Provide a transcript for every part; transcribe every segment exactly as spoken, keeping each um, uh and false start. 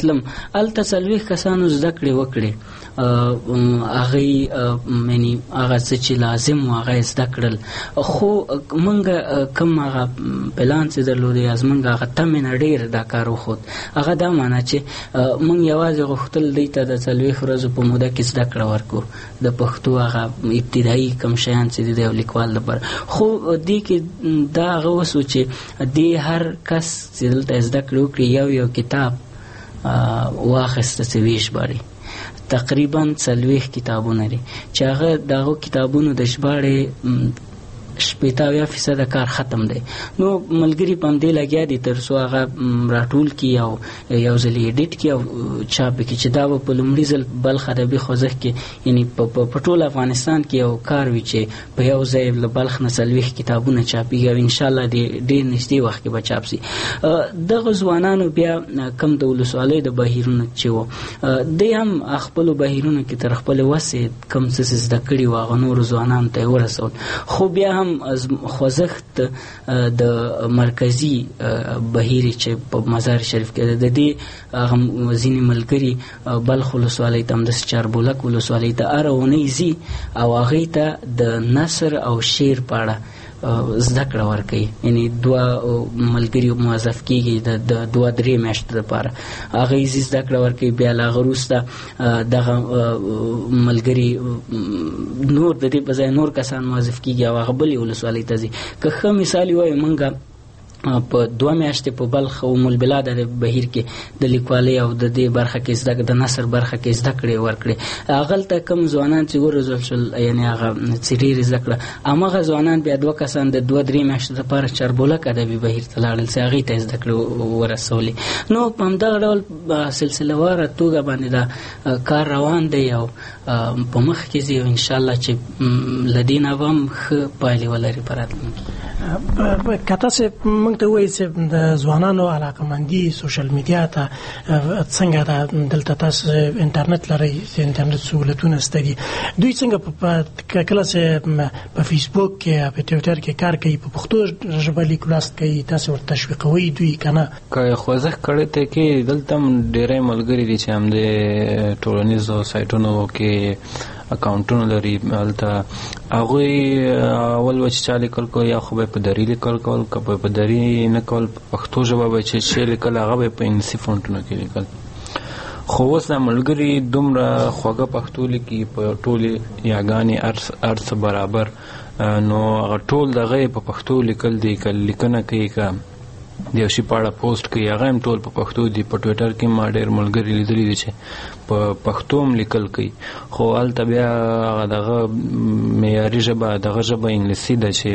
راتلم هلته څلوېښت کسانو زده کړې وکړې، هغوی یعنې هغه څه چې لازم و هغه یې زده کړل. خو موږ کوم هغه پلان چې درلود یا زموږ هغه تمې نه ډېر دا کار وښود، هغه دا معنا چې موږ یوازې غوښتل دوی ته د څلوېښت ورځو په موده کې زده کړه ورکړو د پښتو هغه ابتدایي کوم شیان چې دي د یو لیکوال لپاره. خو دې کې دا هغه وسو چې دې هر کس چې دلته زده کړه وکړي یو یو کتاب واخیسته چې ویژباړي. تقریبا څلوېښت کتابونه دي چې هغه د هغو کتابونو د ژباړې شپېته اویا فیصده کار ختم دی. نو ملګري په همدې لګیا دي تر څو هغه راټول کړي او یو ځل یې ایډیټ کړي او چاپ کړي چې دا به په لومړي ځل بلخ ادبي خوځښت کې یعنې په ټول افغانستان کې یو کار وي چې په یو ځای له بلخ نه څلوېښت کتابونه چاپېږي او انشاءالله د ډېر نږدې وخت کې به چاپ شي. دغه ځوانانو بیا کم د ولسوالیو د بهیرونو چې وو دوی هم خپلو بهیرونو کې تر خپلې وسې کم څه زده کړي وو هغه نورو ځوانانو ته یې ورسول. خو بیا هم خوځښت د مرکزي بهیر چې په مزار شریف کې د دې هغه ځینې ملګري بلخ ولسوالۍ ته همداسې چاربولک ولسوالۍ ته هره اونۍ ځي او هغوی ته د نثر او شعر په اړه زده کړه ورکوي. یعنې دوه ملګري موظف کېږي د دوه درې میاشتو دپاره هغوی ځي زده کړه ورکوي. بیا له هغه وروسته دغه ملګري نور د دې په ځای نور کسان موظف کېږي او هغه بلې ولسوالۍ ته ځي. که ښه مثال یې وایو موږ په دوه میاشتې په بلخ او ام البلاد د بهیر کې د لیکوالۍ او د دې برخه کې زده د نثر برخه کې زده کړې ورکړې. هغلته کوم ځوانان چې وروزل شول یعنې هغه چې ډېرې زده کړه هماغه ځوانان بیا دوه کسان د دوه درې میاشتو دپاره چاربولک ادبي بهیر ته لاړل چې هغوی ته یې زده کړې ورسولې. نو په همدغه ډول سلسله واره توګه باندې دا کار روان دی او په مخ کې ځي او انشاءالله چې له دې نه به هم ښه پایلې ولري په راتلونکي. که تاسې موږ ته ووایئ چې د ځوانانو علاقهمندي سوشل میډیا ته څنګه ده، دلته تاسو انټرنیټ لرئ، انټرنیټ سهولتونه شته دي، دوی څنګه کله چې په فیسبوک کې یا په ټویټر کې کار کوي په پښتو ژبه لیک لوست کوي تاسې ورته تشویقوئ دوی که نه؟ که خوځښت کړی ته کې دلته هم ډېری ملګري دي چې همدې ټولنیزو سایټونو کې اکاونټونه لري. هلته هغوی اول به چې چا لیکل کول یا خو به په دري لیکل کول، که به په دري نه کول په پښتو ژبه به چې شی لیکل هغه به په انګلیسي فونټونو کې لیکل. خو اوس دا ملګري دومره خوږه پښتو لیکي په ټولې یاګانې هر څه برابر، نو هغه ټول دغه یې په پښتو لیکل دي. که لیکنه کوي که د یو شي په اړه پوسټ کوي هغه هم ټول په پښتو دي. په ټویټر کې ما ډېر ملګري لیدلي دي چې په پښتو هم لیکل کوي. خو هلته بیا هغه دغه معیاري ژبه دغه ژبه انګلیسي ده چې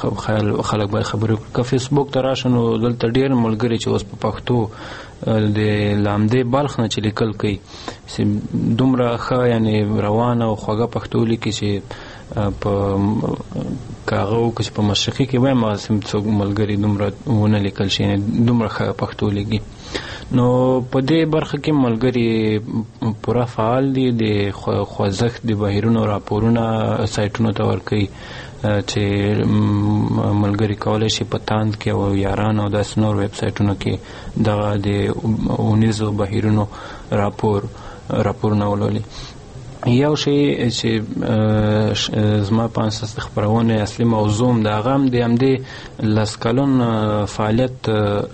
خلک باید خبرې وکړي. که فیسبوک ته راشو نو دلته ډېر ملګري چې اوس په پښتو د لامدې بلخ نه چې لیکل کوي چې دومره ښه یعنې روانه او خوږه پښتو لیکي چې په کاغه وکړي چې په مشرقي کې وایم هغسې څوک ملګري دومره ونه لیکل شي، یعنې دومره ښه پښتو لیکي. نو په دې برخه کې ملګري پوره فعال دي. د خوځښت د بهیرونو راپورونه سایټونو ته ورکوي چې ملګري کولی شي په تاند کې او یاران او داسې نور ویب سایټونو کې دغه د اونیزو بهیرونو راپور راپورونه ولولي. یو شی چې زما په اساس د خپرونې اصلي موضوع هم د هغه هم د همدې لس کلن فعالیت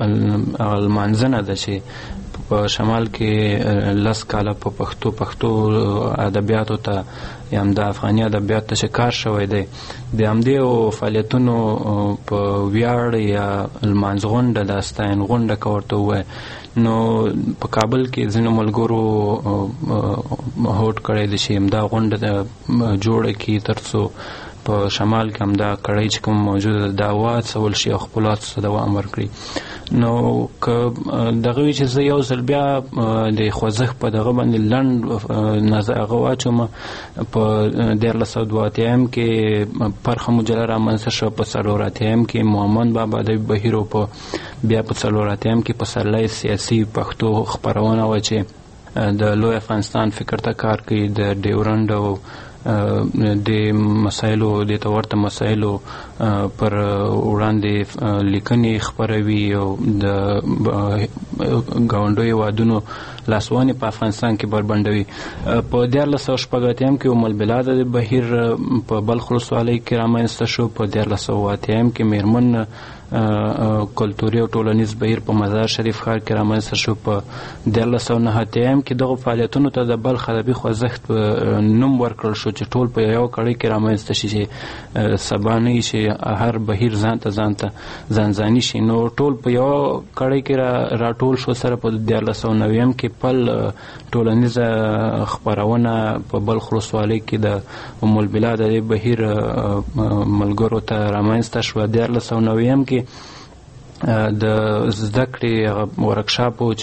لمانځنه ده چې په شمال کې لس کاله په پښتو پښتو ادبیاتو ته یا هم د افغاني ادبیات ته چې کار شوی دی د همدې فعالیتونو په ویاړ یا لمانځ غونډه د ستاین غونډه که ورته ووایي نو په کابل کې ځینو ملګرو هوډ کړی دی چې همدا غونډه جوړه کړي تر څو په شمال کې همدا کړۍ چې کوم موجوده ده دا وهڅول شي او خپلو هڅو ته دوام ورکړي. نو که دغه وي چې زه یو ځل بیا د خوځښت په دغه باندې لنډ نظر هغه واچوم. په دیارلس سوه دوه اتیایم کې پرخه مجله رامنځته شوه، په څلور اتیایم کې محمد بابا ادبي بهیر، په بیا په څلور اتیایم کې پسرلی سیاسي پښتو خپرونه وه چې د لوی افغانستان فکر ته کار کوي، د ډیورنډ او د مسایلو د تورته مسایلو پر وړاندې لیکنې خپروي او د ګاونډیو هیوادونو لاسوانې په افغانستان کې بربنډوي. په دیارلس سوه شپږ اتیایم کې ام البلاد د بهیر په بلخ ولسوالۍ کې رامنځته شو. په دیارلس سوه اتیایم کې میرمن کلتوري او ټولنیز بهیر په مزار شریف ښار کې رامنځته شو. په دیارلس سوه نهه اتیایم کې دغو فعالیتونو ته د بلخ ادبي خوځښت نوم ورکړل شو چې ټول په یوه کړۍ کې رامنځته شي چې سبا نه وي چې هر بهیر ځان ته ځان ته ځان ځاني شي. نو ټول په یوه کړۍ کې راټول شو. سره په دیارلس سوه نویم کې پل ټولنیزه خپرونه په بلخ ولسوالۍ کې د ام البلاد ادبي بهیر ملګرو ته رامنځته شوه. دیارلس سوه نویم کې د زده کړې ورکشاپ و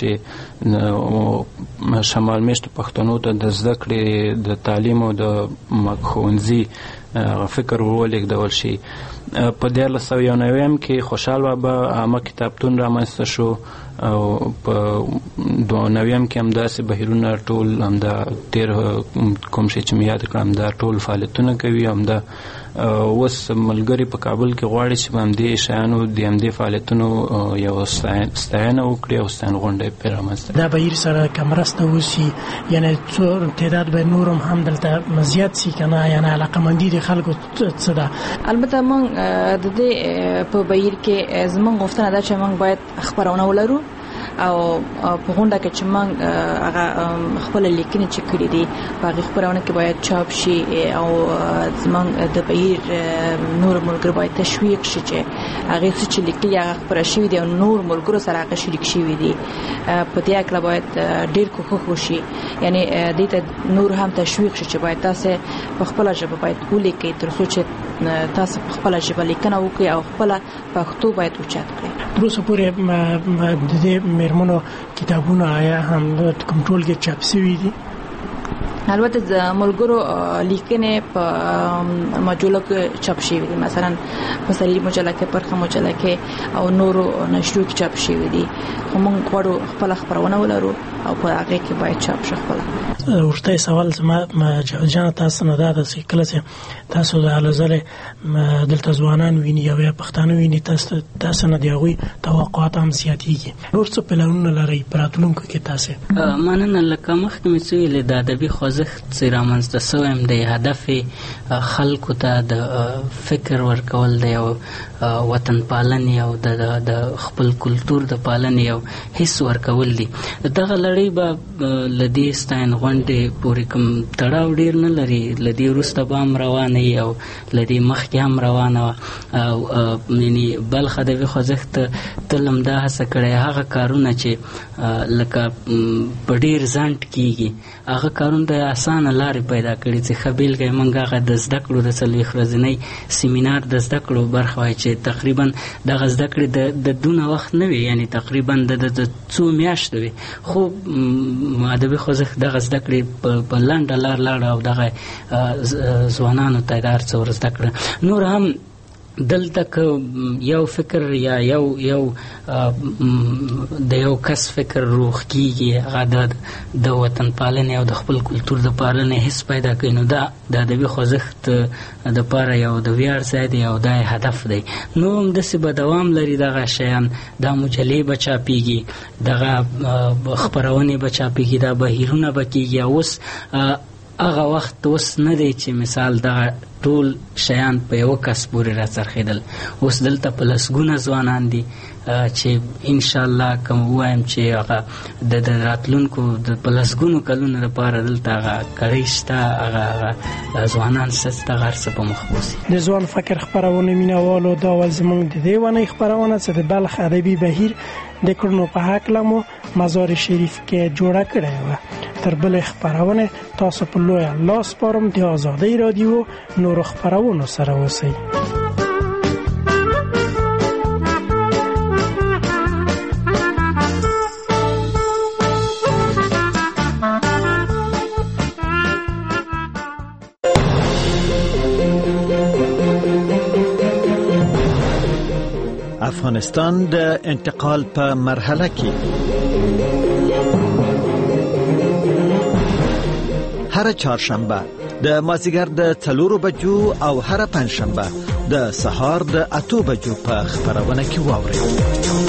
چې شمال میشتو پښتنو ته د زده کړې د تعلیم او د ښوونځي فکر ولېږدول شي. په دیارلس سوه یو نویم کې خوشحال بابا عامه کتابتون رامنځته شو او په دوه نویم کې همداسې بهیرونه ټول همدا تېر کوم شی چې مې یاد کړه همدا ټول فعالیتونه کوي. همدا اوس ملګري په کابل کې غواړي چې په همدې شیانو د همدې فعالیتونو یو ستاینه وکړي او ستاین غونډه یې پرې رامنځته. دا بهیر سره که مرسته وشي یعنې څو تعداد به نور هم دلته زیات شي که نه، یعنې علاقهمندي د خلکو څه ده؟ البته موږ د دې په بهیر کې زموږ غوښتنه ده چې موږ باید خپرونه ولرو او په غونډه کې چې موږ هغه خپل لیکنې چې کړې دي په هغې خپرونه کې باید چاپ شي او زموږ د بهیر نور ملګرو باید تشویق شي چې هغې څه چې لیکلي هغه خپره شوي دي او نور ملګرو سره هغه شریک شوي دي. په دې هکله باید ډېر کوښښ وشي، یعنې دې ته نور هم تشویق شي چې باید تاسې په خپله ژبه باید ولیکئ تر څو چې تاسو په خپله ژبه لیکنه وکړئ او خپله پښتو باید اوچت کړئ. تر اوسه پورې د دې میرمنو کتابونه آیا هم کوم ټولګې چاپ شوي دي؟ البته د ملګرو لیکنې په مجلو کې چاپ شوي دي، مثلا په سري مجله کې، پرخه مجله کې او نورو نشرو کې چاپ شوي دي. خو موږ غواړو خپله خپرونه ولرو او په هغې کې باید چاپ شي خپله. وروستی سوال زما جاوید جانه تاسو نه دا ده چې کله چې تاسو د هلو دلته ځوانان ویني او یا پښتانه ویني تاسو تاسو نه د هغوی توقعات هم زیاتېږي. نور څه پلانونه لرئ په راتلونکو کې تاسې؟ مننه. لکه مخکې مې څه ویلې د ادبي خوځښت چې رامنځته سوی یم د هدف خلکو ته د فکر ورکول دی او وطن پالنې او د خپل کلتور د پالنې او حس ورکول دي. دغه لړۍ به له دې ستاین غونډې پورې کوم تړاو ډېر نه لري. له دې وروسته به هم روانه وي او له دې مخکې هم روانه وه. یعنې بلخ ادبي خوځښت تل همدا هڅه کړې هغه کارونه چې لکه په ډېر ځنډ کېږي هغه کارونه د اسانه لارې پیدا کړي چې ښه بېلګه یې موږ هغه د زده کړو د څلوېښت ورځنۍ سیمینار د زده کړو برخه وایي چې تقریبا دغه زده کړې د دونه وخت نه وي، یعنې تقریبا د څو میاشتو وي، خو ادبي خوځښت دغه زده کړې په لنډه لار لاړه او دغه ځوانانو ته د هر څه ور زده کړه. نور هم دلته که یو فکر یا یو یو د یو کس فکر روغ کېږي هغه د وطن پالنې او د خپل کلتور د پالنې حس پیدا کوي، نو دا د ادبي خوځښت دپاره یو د ویاړ ځای دی او دا هدف دی. نو همداسې به دوام لري دغه شیان. دا مجلې به چاپېږي، دغه خپرونې به چاپېږي، دا بهیرونه به کېږي. اوس هغه وخت اوس نه دی چې مثال دغه ټول شیان په یو کس پورې راڅرخېدل. اوس دلته په لسګونه ځوانان دي چې انشاءالله کوم ووایم چې هغه د راتلونکو د په لسګونو کلونو لپاره دلته هغه کړۍ شته، هغه ځوانان شته، هغه هر څه په مخ بوځي. د ځوان فکر خپرونې مینهوالو دا ول زموږ د دې ونې خپرونه چې د بلخ ادبي بهیر د کړنو په هکله مو مزار شریف کې جوړه کړې وه. تر بلې خپرونې تاسو په لویه الله سپارم. د آزادۍ رادیو نورو خپرونو سره اوسئ. افغانستان د انتقال په مرحله کې هر چهارشنبه د مازیګر د څلورو بجو او هر پنځشنبه د سهار د اتو بجو په خبرونه کې واورئ.